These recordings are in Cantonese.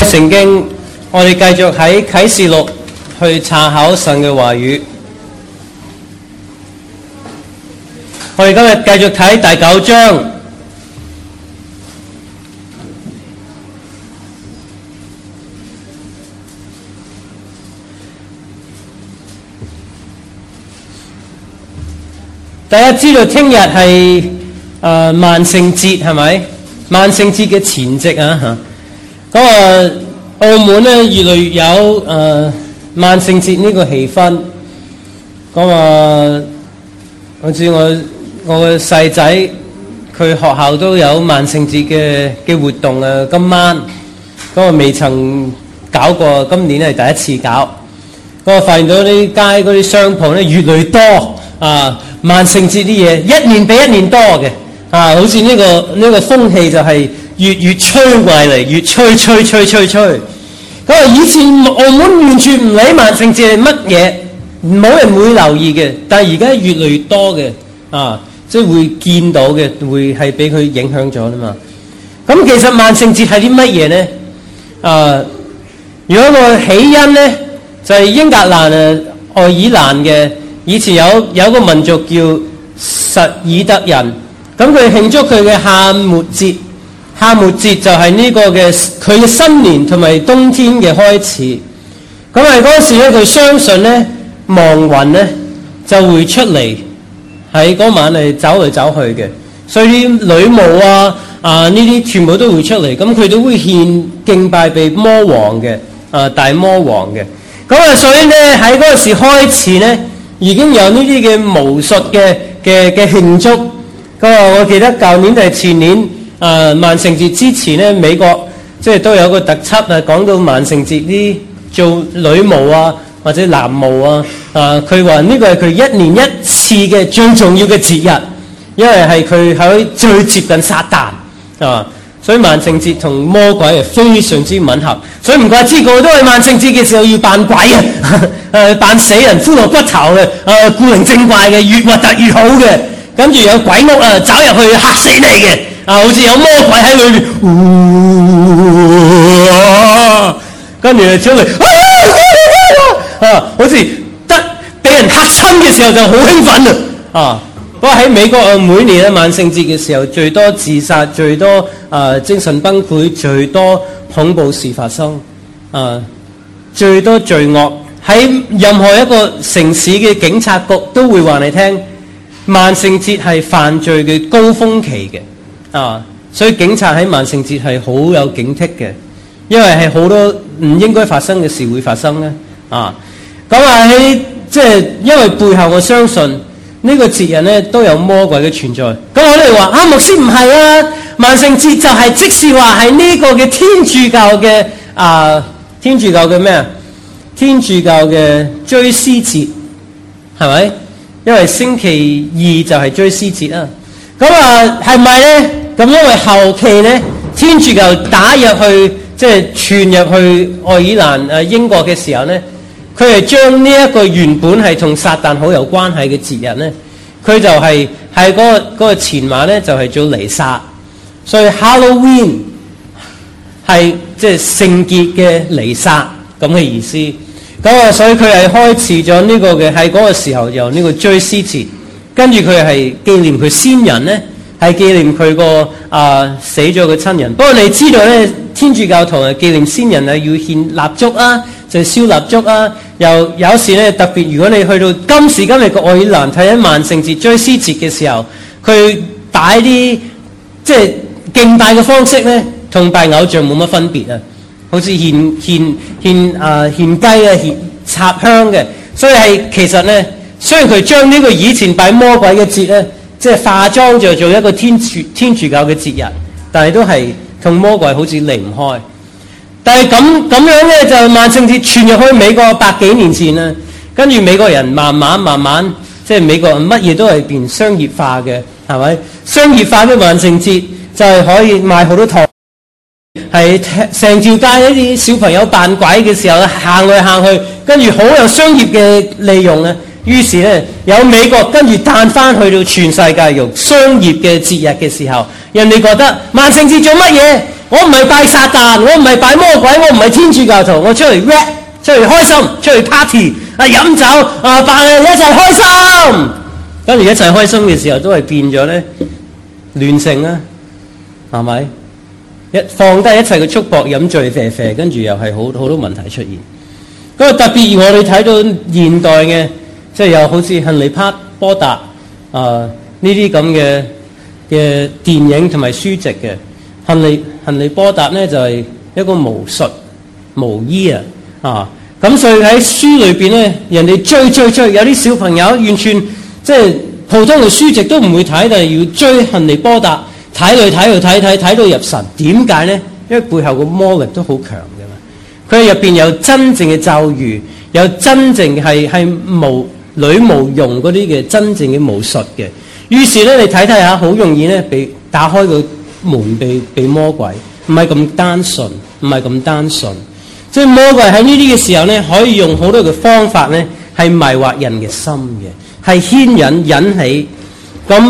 聖經，我哋繼續喺啟示錄去查考神嘅話語。我哋今日繼續睇第9章。大家知道聽日係萬聖節係咪？萬聖節嘅前夕啊嚇。咁澳門咧越嚟越有萬聖節呢個氣氛。咁好似我嘅細仔，佢學校都有萬聖節嘅活動啊。今晚未曾搞過，今年係第一次搞。我發現到呢街嗰啲商鋪咧越嚟越多萬聖節啲嘢，一年比一年多嘅好似呢個風氣就係越吹過嚟，越吹。以前澳門完全唔理萬聖節係乜嘢，冇人會留意嘅，但係而家越嚟越多嘅即係會見到嘅，會係俾佢影響咗啦嘛。咁其實萬聖節係啲乜嘢呢？如果個起因呢，就係英格蘭愛爾蘭嘅。以前有個民族叫實爾德人，咁佢慶祝佢嘅夏末節。夏末節就係呢個嘅佢嘅新年同埋冬天嘅開始。咁係嗰時咧，佢相信咧亡魂咧就會出嚟喺嗰晚係走嚟走去嘅，所以啲女巫呢啲全部都會出嚟。咁佢都會獻敬拜俾魔王嘅大魔王嘅。咁所以咧喺嗰時開始咧。已經有呢啲嘅巫術嘅慶祝。我記得舊年定係前年萬聖節之前咧，美國即係都有個特輯講到萬聖節啲做女巫或者男巫佢話呢個係佢一年一次嘅最重要嘅節日，因為係佢喺最接近撒旦所以萬聖節同魔鬼係非常之吻合，所以唔怪之個都係萬聖節嘅時候要扮鬼扮死人骷髏骨頭嘅古靈精怪嘅，越核突越好嘅，跟住有鬼屋走入去嚇死你嘅好似有魔鬼喺裏面跟住出嚟好似得俾人嚇親嘅時候就好興奮不過喺美國每年萬聖節嘅時候最多自殺，最多精神崩潰，最多恐怖事發生最多罪惡。喺任何一個城市嘅警察局都會話你聽，萬聖節係犯罪嘅高峰期嘅所以警察喺萬聖節係好有警惕嘅，因為係好多唔應該發生嘅事會發生咧喺即係因為背後我相信呢個節日咧都有魔鬼嘅存在。咁我哋話牧師唔係萬聖節就係即是話係呢個嘅天主教嘅天主教嘅咩天主教嘅追思節係咪？因為星期二就係追思節咁係咪咧？咁因為後期咧天主教打入去即係傳入去愛爾蘭英國嘅時候咧，佢係將呢一個原本係同撒旦好有關係嘅節日咧，佢就係喺嗰個前晚咧就係做彌撒，所以 Halloween 係即係聖潔嘅彌撒咁嘅意思。所以佢係開始咗呢個嘅喺嗰個時候由呢個追思節，跟住佢係紀念佢先人咧，係紀念佢個死咗嘅親人。不過你知道咧，天主教徒紀念先人要獻蠟燭就燒蠟燭有時咧特別，如果你去到今時今日嘅愛爾蘭睇緊萬聖節追思節嘅時候，佢擺啲即係敬拜嘅方式咧，同拜偶像冇乜分別好似獻雞獻插香嘅，所以係其實咧，雖然佢將呢個以前拜魔鬼嘅節咧，即係化妝就做一個天主教嘅節日，但係都係同魔鬼好似離唔開。但係咁樣咧，就萬聖節傳入去美國100幾年前啦，跟住美國人慢慢即係美國人乜嘢都係變商業化嘅，係咪？商業化嘅萬聖節就係可以賣好多糖。係成條街一啲小朋友扮鬼嘅時候行嚟行去，跟住好有商業嘅利用於是咧有美國跟住彈翻去到全世界用商業嘅節日嘅時候，人哋覺得萬聖節做乜嘢？ 我唔係拜撒旦，我唔係拜魔鬼，我唔係天主教徒，我出嚟 rap， 出嚟開心，出嚟 party， 飲酒扮一齊開心。跟住一齊開心嘅時候，都係變咗咧亂性啦，係咪？一放低一切嘅束縛，飲醉啡啡，跟住又係好多問題出現。嗰個特別我哋睇到現代嘅，即係有好似亨利波特呢啲咁嘅電影同埋書籍嘅。亨利波特咧就係一個巫術巫醫咁所以喺書裏邊咧，人哋追，有啲小朋友完全即係普通嘅書籍都唔會睇，但係要追亨利波特，睇到入神。點解咧？因為背後個魔力都好強嘅嘛。佢入邊有真正嘅咒語，有真正係女巫用嗰啲嘅真正嘅巫術嘅。於是咧，你睇下，好容易咧被打開個門，被魔鬼唔係咁單純，即係魔鬼喺呢啲嘅時候咧，可以用好多嘅方法咧，係迷惑人嘅心嘅，係引起咁。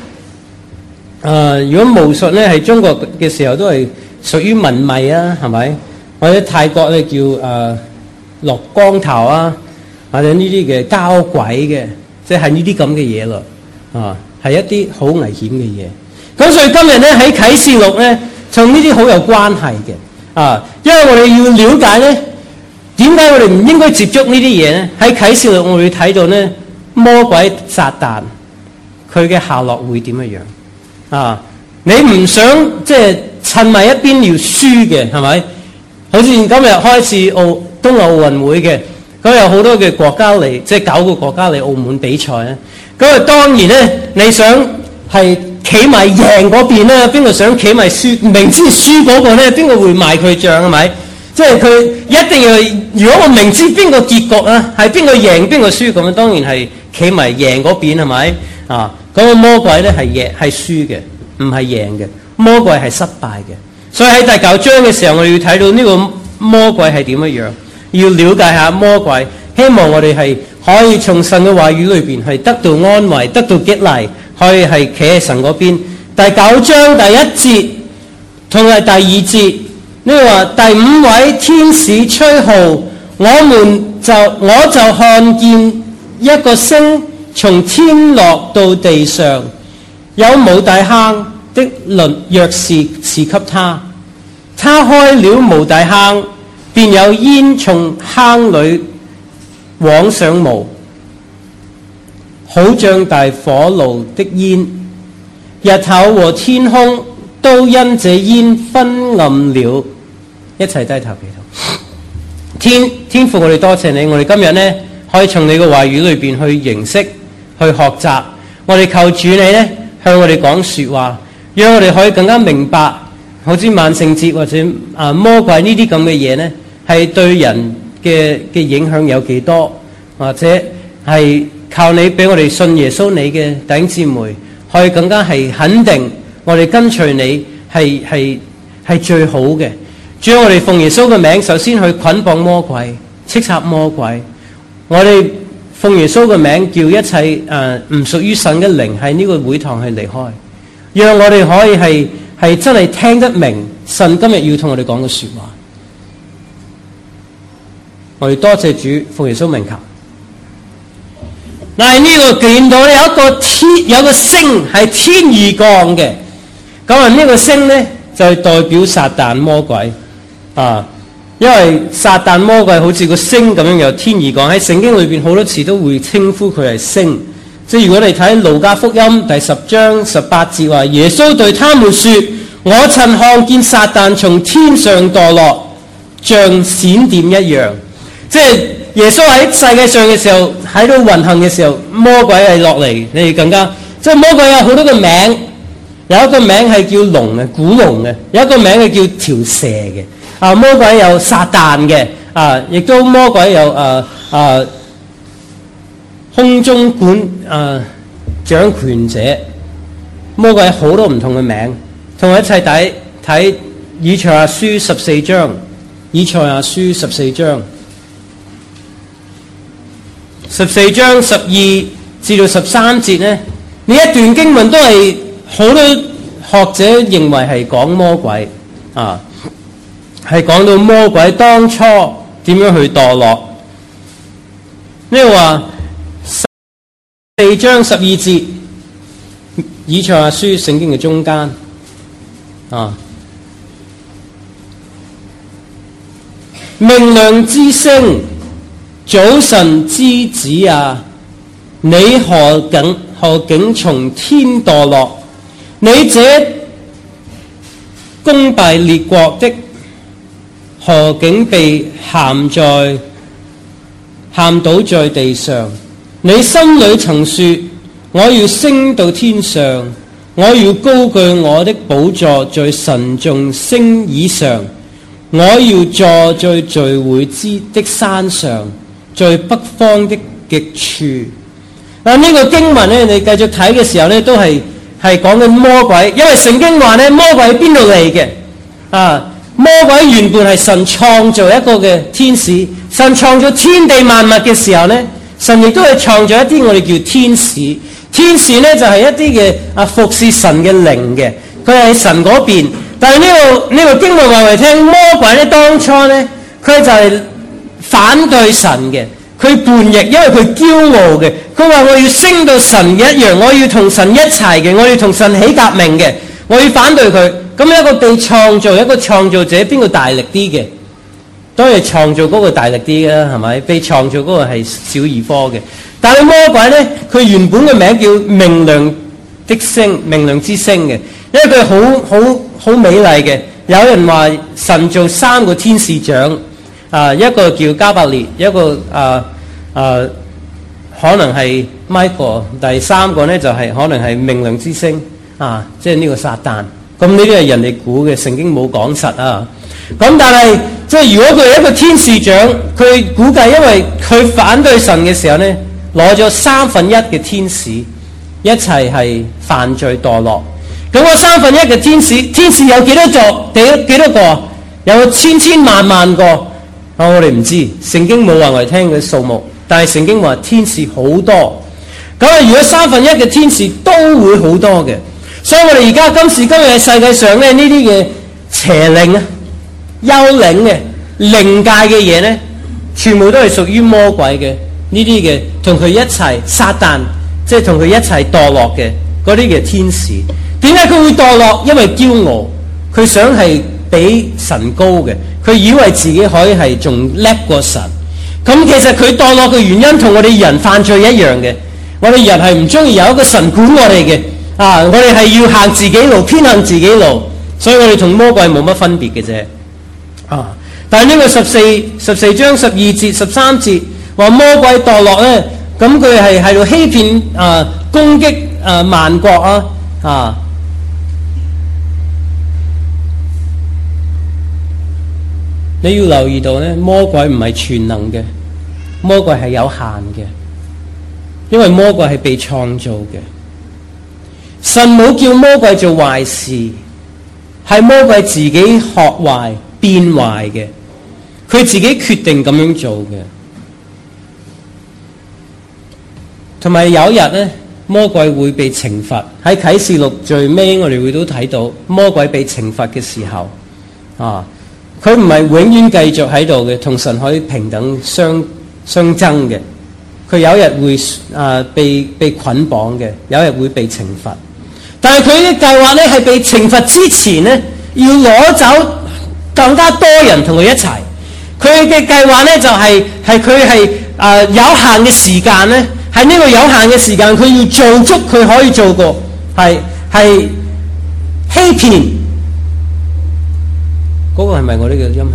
如果巫術咧係中國嘅時候都係屬於文迷啊，係咪？或者泰國咧叫落光頭啊，或者呢啲嘅交鬼嘅，即係呢啲咁嘅嘢咯，係一啲好危險嘅嘢。咁所以今日咧喺啟示錄咧，同呢啲好有關係嘅，因為我哋要了解咧，點解我哋唔應該接觸呢啲嘢咧？喺啟示錄我哋睇到咧，魔鬼撒旦佢嘅下落會點樣？你唔想即係襯埋一邊要輸嘅，係咪？好似今日開始冬奧運會嘅，咁有好多嘅國家嚟，即係9個國家嚟澳門比賽咧。咁當然咧，你想係企埋贏嗰邊咧，邊個想企埋輸？明知輸嗰個咧，邊個會賣佢帳係咪？即係佢一定要，如果我明知邊個結局啊，係邊個贏邊個輸，咁當然係企埋贏嗰邊係咪？嗰個魔鬼咧係輸嘅，唔係贏嘅。魔鬼係失敗嘅，所以喺第9章嘅時候，我哋要睇到呢個魔鬼係點樣，要了解下魔鬼。希望我哋係可以從神嘅話語裏邊係得到安慰，得到激勵，可以係企喺神嗰邊。第9章第1節同埋第2節，呢個話第5位天使吹號，我就看見一個星從天落到地上，有無底坑的鑰匙賜給他，他開了無底坑，便有煙從坑裏往上冒，好像大火爐的煙。日頭和天空都因這煙昏暗了。一齊低頭祈禱。天父，我哋多謝你，我哋今日呢可以從你嘅話語裏邊去認識、去學習。我哋求主你呢向我哋講說話，讓我哋可以更加明白，好似萬聖節或者魔鬼呢啲咁嘅嘢呢，係對人嘅影響有幾多，或者係靠你俾我哋信耶穌你嘅弟兄姊妹，可以更加係肯定我哋跟隨你係最好嘅。主要我哋奉耶穌嘅名，首先去捆綁魔鬼、斥責魔鬼。我哋奉耶穌嘅名，叫一切唔屬於神嘅靈喺呢個會堂係離開，讓我哋可以係真係聽得明神今日要同我哋講嘅說話。我哋多謝主，奉耶穌名求。嗱，呢個見到有個星係天而降嘅，咁呢個星咧就係代表撒旦魔鬼因為撒旦魔鬼好似個星咁樣由天而降，喺聖經裏邊好多次都會稱呼佢係星。即係如果你睇路加福音第10章18節話，耶穌對他們說：我曾看見撒旦從天上墮落，像閃電一樣。即係耶穌喺世界上嘅時候，喺度運行嘅時候，魔鬼係落嚟，你哋更加即係魔鬼有好多個名，有一個名係叫龍嘅，古龍嘅；有一個名係叫條蛇嘅。魔鬼有撒旦嘅，亦都魔鬼有空中掌權者。魔鬼好多唔同嘅名，同我一齊睇以賽亞書14章。以賽亞書14章14章12至到13節呢一段經文都係好多學者認為係講魔鬼係講到魔鬼當初點樣去墮落。呢個話4章12節，以賽亞書聖經嘅中間明亮之星，早晨之子啊，你何竟從天墮落？你這攻敗列國的，何竟被陷倒在地上？你心裏曾說，我要升到天上，我要高舉我的寶座在神眾星以上，我要坐在聚會的山上，在北方的極處。呢個經文咧，你繼續睇嘅時候咧，都係講緊魔鬼，因為聖經話咧，魔鬼喺邊度嚟嘅？魔鬼原本係神創造一個嘅天使，神創造天地萬物嘅時候咧，神亦都係創造一啲我哋叫天使。天使咧就係一啲嘅服侍神嘅靈嘅，佢係喺神嗰邊。但係呢個經文話嚟聽，魔鬼咧當初咧，佢就係反對神嘅，佢叛逆，因為佢驕傲嘅。佢話我要升到神一樣，我要同神一齊嘅，我要同神起革命嘅，我要反對佢。咁一個被創造，一個創造者，邊個大力啲嘅？當然創造嗰個大力啲啦，係咪？被創造嗰個係小兒科嘅。但係魔鬼咧，佢原本嘅名叫明亮的星，明亮之星嘅，因為佢好美麗嘅。有人話神做3個天使長，一個叫加百列，一個可能係 Michael， 第3個咧就係可能係明亮之星，即係呢個撒旦。咁呢啲係人哋估嘅，聖經冇講實啊。咁但係即係如果佢係一個天使長，佢估計因為佢反對神嘅時候咧，攞咗1/3嘅天使一齊係犯罪墮落。咁個1/3嘅天使有幾多座？幾多個？有千萬個。我哋唔知，聖經冇話我哋聽嘅數目，但係聖經話天使好多。咁如果1/3嘅天使都會好多嘅，所以我哋而家今時今日喺世界上咧，呢啲嘅邪靈幽靈嘅靈界嘅嘢咧，全部都係屬於魔鬼嘅。呢啲嘅同佢一齊撒旦，即係同佢一齊墮落嘅嗰啲嘅天使，點解佢會墮落？因為驕傲，佢想係比神高嘅，佢以為自己可以係仲叻過神。咁其實佢墮落嘅原因同我哋人犯罪一樣嘅，我哋人係唔中意有一個神管我哋嘅，我哋係要行自己路，偏行自己路，所以我哋同魔鬼冇乜分別嘅啫。但係呢個14章12節13節話魔鬼墮落咧，咁佢係喺度欺騙攻擊萬國你要留意到咧，魔鬼唔係全能嘅，魔鬼係有限嘅，因為魔鬼係被創造嘅。神冇叫魔鬼做壞事，係魔鬼自己學壞變壞嘅，佢自己決定咁樣做嘅。同埋有一日咧，魔鬼會被懲罰。喺啟示錄最尾，我哋會都睇到魔鬼被懲罰嘅時候，佢唔係永遠繼續喺度嘅，同神可以平等相爭嘅。佢有一日會被捆綁嘅，有一日會被懲罰。但係佢嘅計劃咧，係被懲罰之前咧，要攞走更加多人同佢一齊。佢嘅計劃咧就係佢係有限嘅時間咧。喺呢個有限嘅時間，佢要做足佢可以做過，係欺騙。嗰個係咪我呢個音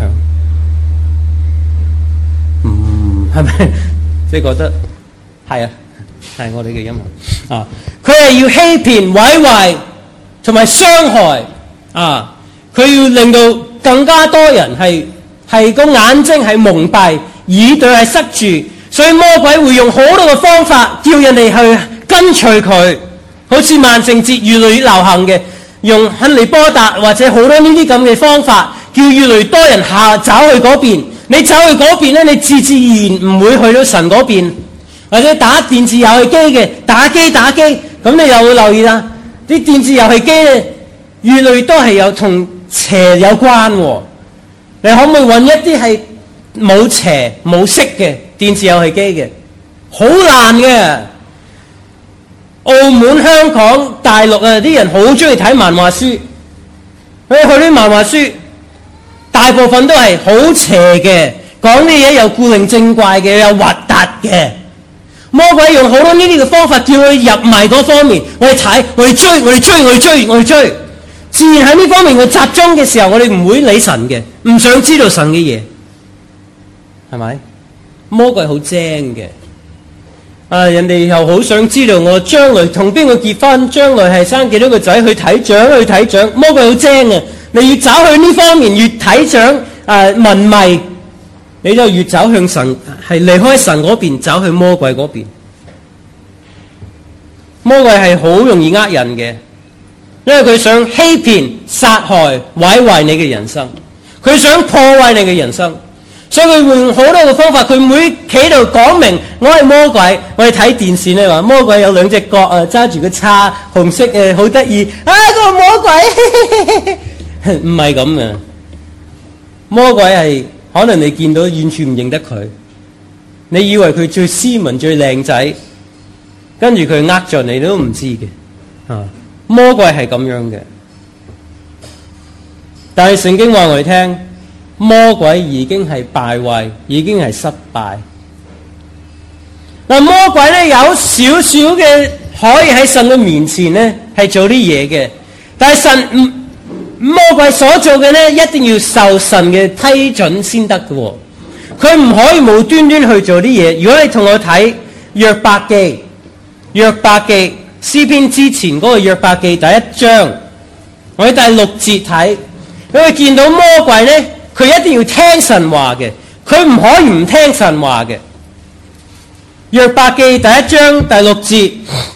響？係咪？即係覺得係啊，係我哋嘅音響。佢係要欺騙、毀壞同埋傷害。佢要令到更加多人係個眼睛係蒙蔽，耳朵係塞住。所以魔鬼會用好多嘅方法叫人哋去跟隨佢，好似萬聖節越嚟越流行嘅，用亨利波特或者好多呢啲咁嘅方法，叫越嚟越多人走去嗰邊。你走去嗰邊咧，你自然唔會去到神嗰邊。或者打電子遊戲機嘅，打機，咁你又會留意啦，啲電子遊戲機咧越嚟越多係有同邪有關喎。你可唔可以揾一啲係冇邪冇色嘅電視遊戲機嘅？好難嘅。澳門、香港、大陸啊，啲人好中意睇漫畫書。佢啲漫畫書大部分都係好邪嘅，講啲嘢又古靈精怪嘅，又核突嘅。魔鬼用好多呢啲嘅方法叫佢入埋嗰方面，我哋睇，我哋追，我哋追，我哋追，我哋追。自然喺呢方面佢集中嘅時候，我哋唔會理神嘅，唔想知道神嘅嘢，係咪？魔鬼好精嘅。人哋又好想知道我將來同邊個結婚，將來係生幾多個仔，去睇獎。魔鬼好精啊！你越走去呢方面，越睇獎文迷，你就越走向神，係離開神嗰邊，走去魔鬼嗰邊。魔鬼係好容易呃人嘅，因為佢想欺騙、殺害、毀壞你嘅人生，佢想破壞你嘅人生。所以佢用好多個方法，佢每企度講明我係魔鬼。我哋睇電視咧話魔鬼有兩隻角揸住個叉，紅色好得意個魔鬼唔係咁嘅。魔鬼係可能你見到完全唔認得佢，你以為佢最斯文最靚仔，跟住佢呃咗你都唔知嘅。魔鬼係咁樣嘅，但係聖經話我哋聽，魔鬼已經係敗壞，已經係失敗。嗱，魔鬼咧有少少嘅可以喺神嘅面前咧係做啲嘢嘅，但係魔鬼所做嘅咧一定要受神嘅批准先得嘅。佢唔可以無端端去做啲嘢。如果你同我睇約伯記詩篇之前嗰個約伯記第1章，我喺第6節睇，你會見到魔鬼咧。佢一定要聽神話嘅，佢唔可以唔聽神話嘅。約伯記第1章第6節，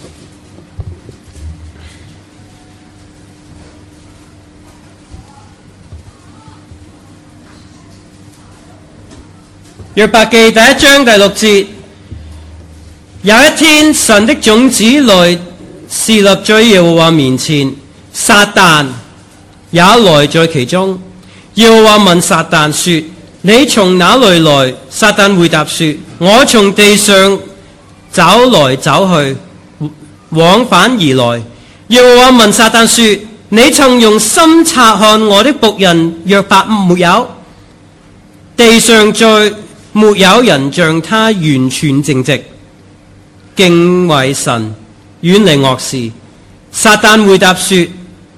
約伯記第1章第6節，有一天神的種子來侍立在耶和華面前，撒旦也來在其中。耶和華問撒旦說：你從哪裏來？撒旦回答說：我從地上走來走去，往返而來。耶和華問撒旦說：你曾用心察看我的僕人約伯沒有？地上再沒有人像他完全正直，敬畏神，遠離惡事。撒旦回答說：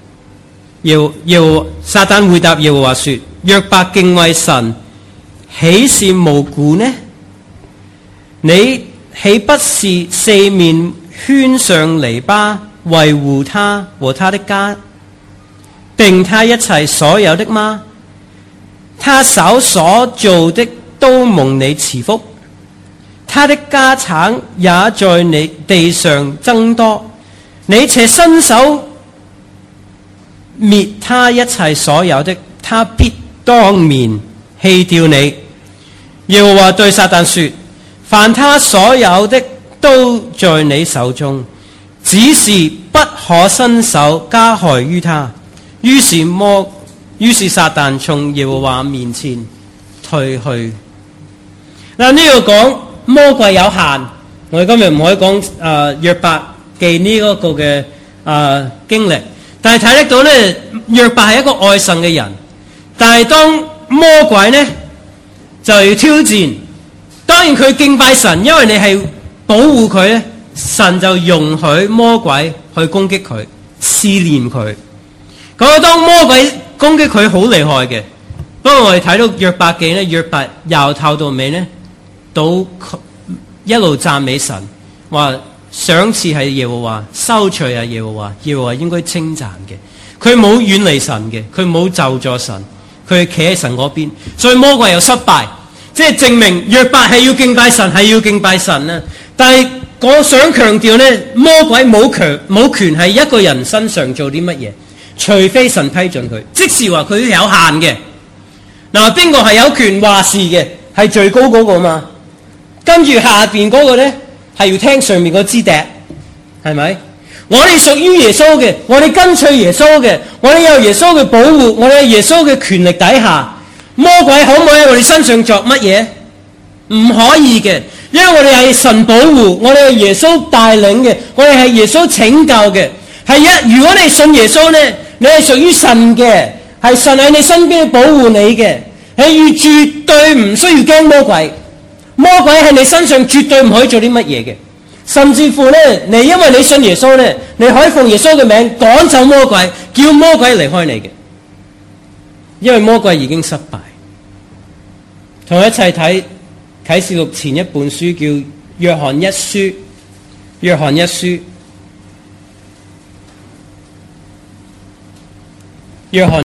撒旦回答耶和華說：約伯敬畏神，豈是無故呢？你豈不是四面圈上籬笆，維護他和他的家，並他一切所有的嗎？他手所做的都蒙你賜福，他的家產也在你地上增多，你且伸手滅他一切所有的，他必當面棄掉你。耶和華對撒旦說：凡他所有的都在你手中，只是不可伸手加害於他。於是撒旦從耶和華面前退去。嗱，呢度講魔鬼有限，我哋今日唔可以講約伯記呢一個嘅經歷。但係睇得到咧，約伯係一個愛神嘅人，但係當魔鬼咧就要挑戰。當然佢敬拜神，因為你係保護佢咧，神就容許魔鬼去攻擊佢，試煉佢。咁當魔鬼攻擊佢好厲害嘅，不過我哋睇到約伯記咧，約伯由頭到尾咧都一路讚美神，話賞賜係耶和華，收取係耶和華，耶和華應該稱讚嘅。佢冇遠離神嘅，佢冇咒詛神，佢係企喺神嗰邊，所以魔鬼又失敗，即係證明約伯係要敬拜神，係要敬拜神啊！但係我想強調咧，魔鬼冇權喺一個人身上做啲乜嘢，除非神批准佢，即是話佢有限嘅。嗱，邊個係有權話事嘅？係最高嗰個嘛？跟住下邊嗰個咧係要聽上面嗰支笛，係咪？ 我哋屬於耶穌嘅，我哋跟隨耶穌嘅，我哋有耶穌嘅保護，我哋有耶穌嘅權力底下，魔鬼可唔可以喺我哋身上作乜嘢？唔可以嘅，因為我哋係神保護，我哋係耶穌帶領嘅，我哋係耶穌拯救嘅。如果你信耶穌呢，你係屬於神嘅，係神喺你身邊保護你嘅，係絕對唔需要驚魔鬼。魔鬼喺你身上絕對唔可以做啲乜嘢嘅。甚至乎呢，你因為你信耶穌呢，你可以奉耶穌嘅名趕走魔鬼，叫魔鬼離開你嘅，因為魔鬼已經失敗。同我一齊睇啟示錄前一本書叫約翰一書，約翰一書，約翰。